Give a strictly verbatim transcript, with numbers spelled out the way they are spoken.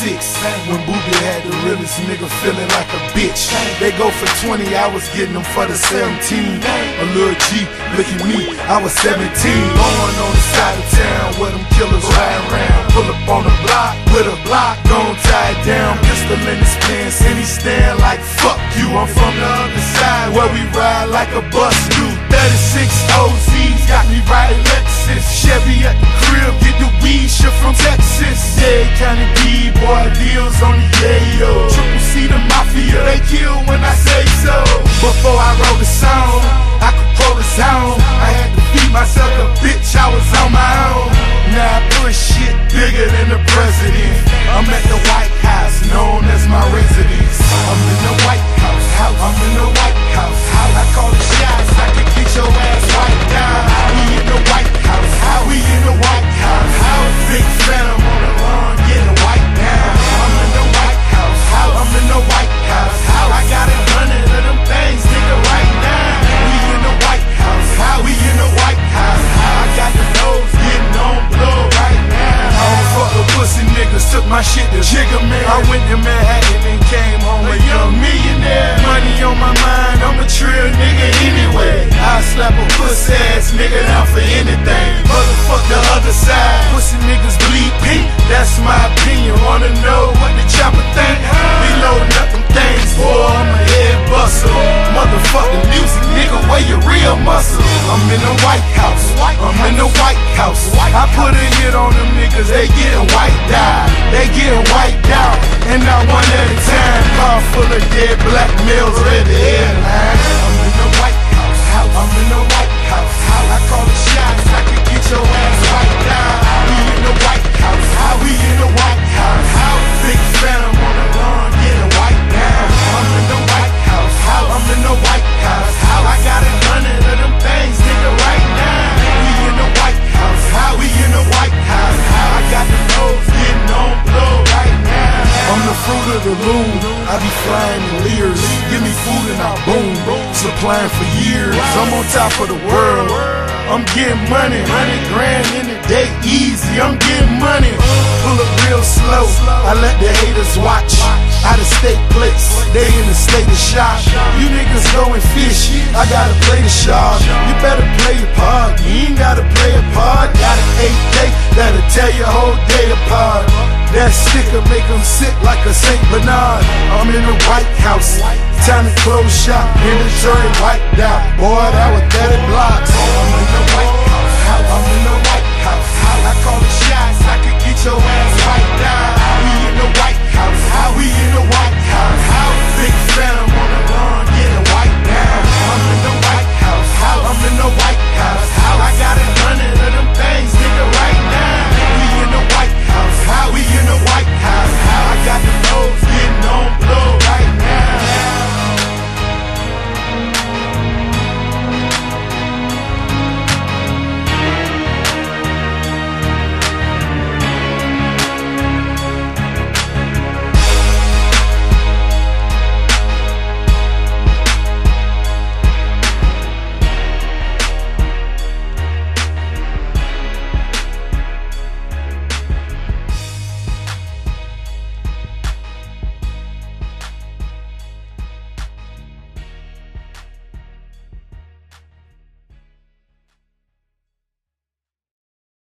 thirty-six, when Booby had the realest nigga feeling like a bitch. They go for twenty hours, getting them for the seventeen. A little G, look at me, I was seventeen. Going on the side of town where them killers ride around. Pull up on the block with a block, gon' tie it down. Pistol in his pants and he stand like fuck you. I'm from the other side where we ride like a bus do. thirty-six O Z's got me riding Lexus. Chevy at the crib, get the weed shit from Texas. Yeah, County B-boy deals on the yayo. Triple C the mafia, they kill when I say so. Before I wrote the song, I could quote a song. I had to feed myself a bitch, I was on my own. Now I push shit bigger than the president. I'm at the White House, known as my residence. I'm in the White House, house. I'm in the White House, house. I call the shots, I can get your ass wiped down. We in the White House, house. We in the White House, house. Big phantom on the lawn, getting wiped down. I'm in the White House, house. I'm in the White House, house. I got a hundred of them things, nigga, right now. We in the White House, house. We in the White House, house. I got the nose getting on blow right now. I don't fuck with pussy niggas, took my shit to Jigga Man. I went to Manhattan and came home a young millionaire. Money on my mind, I'm a trill nigga anyway. I slap a pussy ass nigga down for anything. Motherfuck the other side, pussy niggas bleed pink. That's my opinion, wanna know what the chopper think? We loading up them things, boy, I'm a head buster. Motherfucking music, nigga, where your real muscle? I'm in the White House, I'm in the White House. I put a hit on them niggas, they getting wiped out. They getting wiped out, and not one at a time. Car full of dead black males ready to airline. I'm in the White House, I'm in the White House. I call the shots, I can get your ass wiped out. We in the White House, we in the White House. Big phantom on the lawn, getting wiped down. I'm in the White House, I'm in the White House. I got a hundred of them things, nigga, right now. We in the White House, we in the White House. I got the nose getting on blow right now. I'm the fruit of the loom, I be flying in Lears. Give me food and I boom, supplying for years. I'm on top of the world, I'm getting money. Hundred grand in a day, easy, I'm getting money. Pull up real slow, I let the haters watch. Out of state plates, they in the state of shock. You niggas go and fish, I gotta play the shark. You better play your part, you ain't gotta play a part. Got an eight K that'll tear your whole day apart. That sticker make them sit like a Saint Bernard. I'm in the White House, time to close shop. Inventory wiped out, boy, that was thirty blocks. I'm in the White House.